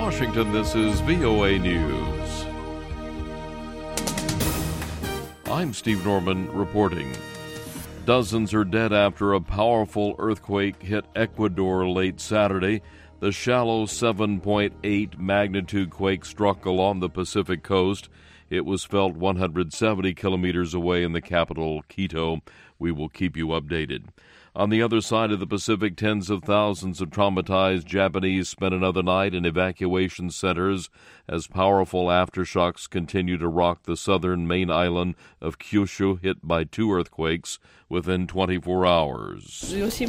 Washington, this is VOA News. I'm Steve Norman reporting. Dozens are dead after a powerful earthquake hit Ecuador late Saturday. The shallow 7.8 magnitude quake struck along the Pacific coast. It was felt 170 kilometers away in the capital, Quito. We will keep you updated. On the other side of the Pacific, tens of thousands of traumatized Japanese spent another night in evacuation centers as powerful aftershocks continue to rock the southern main island of Kyushu, hit by two earthquakes within 24 hours. This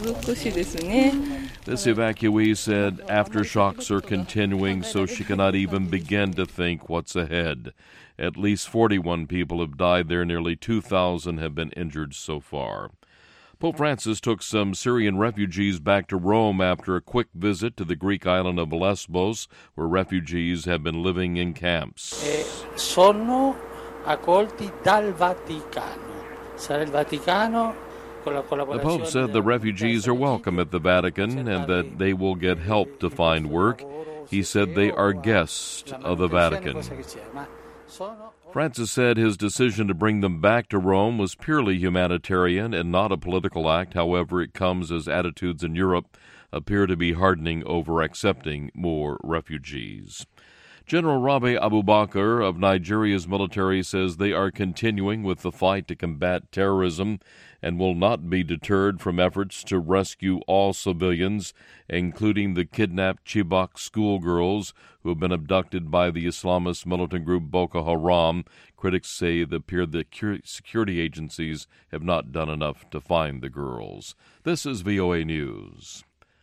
evacuee said aftershocks are continuing, so she cannot even begin to think what's ahead. At least 41 people have died there. Nearly 2,000 have been injured so far. Pope Francis took some Syrian refugees back to Rome after a quick visit to the Greek island of Lesbos, where refugees have been living in camps. Sono accolti dal Vaticano. Sarà il Vaticano. The Pope said the refugees are welcome at the Vatican and that they will get help to find work. He said they are guests of the Vatican. Francis said his decision to bring them back to Rome was purely humanitarian and not a political act. However, it comes as attitudes in Europe appear to be hardening over accepting more refugees. General Rabi Abubakar of Nigeria's military says they are continuing with the fight to combat terrorism and will not be deterred from efforts to rescue all civilians, including the kidnapped Chibok schoolgirls who have been abducted by the Islamist militant group Boko Haram. Critics say it appears that security agencies have not done enough to find the girls. This is VOA News.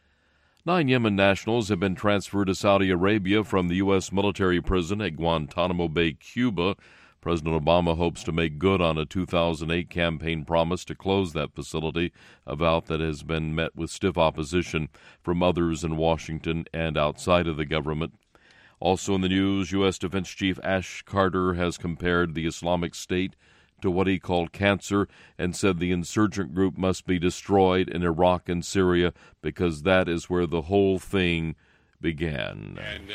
9 Yemen nationals have been transferred to Saudi Arabia from the U.S. military prison at Guantanamo Bay, Cuba. President Obama hopes to make good on a 2008 campaign promise to close that facility, a vow that has been met with stiff opposition from others in Washington and outside of the government. Also in the news, U.S. Defense Chief Ash Carter has compared the Islamic State to what he called cancer and said the insurgent group must be destroyed in Iraq and Syria because that is where the whole thing began. And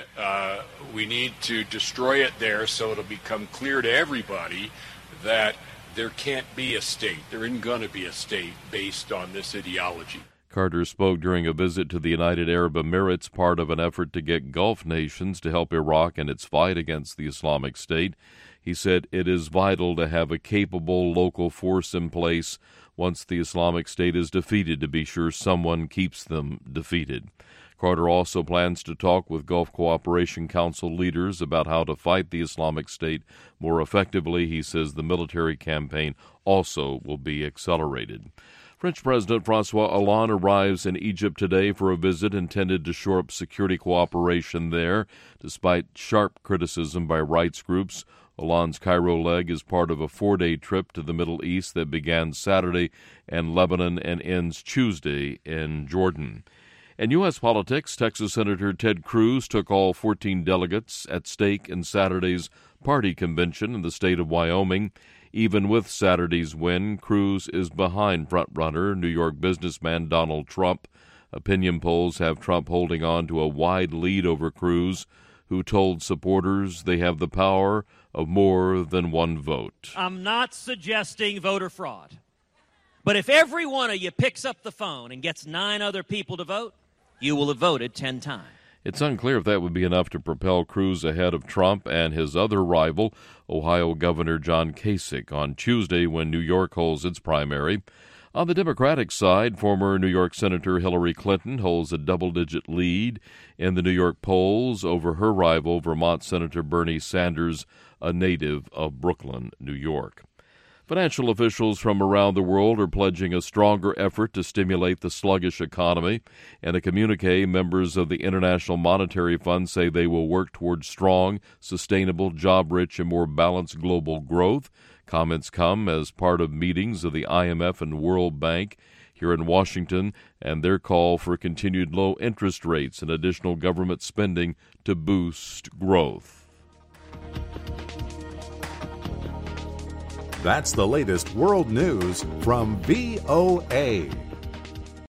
we need to destroy it there so it'll become clear to everybody that there can't be a state, there isn't going to be a state based on this ideology. Carter spoke during a visit to the United Arab Emirates, part of an effort to get Gulf nations to help Iraq in its fight against the Islamic State. He said it is vital to have a capable local force in place once the Islamic State is defeated to be sure someone keeps them defeated. Carter also plans to talk with Gulf Cooperation Council leaders about how to fight the Islamic State more effectively. He says the military campaign also will be accelerated. French President François Hollande arrives in Egypt today for a visit intended to shore up security cooperation there. Despite sharp criticism by rights groups, Hollande's Cairo leg is part of a 4-day trip to the Middle East that began Saturday in Lebanon and ends Tuesday in Jordan. In U.S. politics, Texas Senator Ted Cruz took all 14 delegates at stake in Saturday's party convention in the state of Wyoming. Even with Saturday's win, Cruz is behind frontrunner New York businessman Donald Trump. Opinion polls have Trump holding on to a wide lead over Cruz, who told supporters they have the power of more than one vote. I'm not suggesting voter fraud, but if every one of you picks up the phone and gets 9 other people to vote, you will have voted 10 times. It's unclear if that would be enough to propel Cruz ahead of Trump and his other rival, Ohio Governor John Kasich, on Tuesday when New York holds its primary. On the Democratic side, former New York Senator Hillary Clinton holds a double-digit lead in the New York polls over her rival, Vermont Senator Bernie Sanders, a native of Brooklyn, New York. Financial officials from around the world are pledging a stronger effort to stimulate the sluggish economy. In a communique, members of the International Monetary Fund say they will work towards strong, sustainable, job-rich, and more balanced global growth. Comments come as part of meetings of the IMF and World Bank here in Washington and their call for continued low interest rates and additional government spending to boost growth. That's the latest world news from VOA.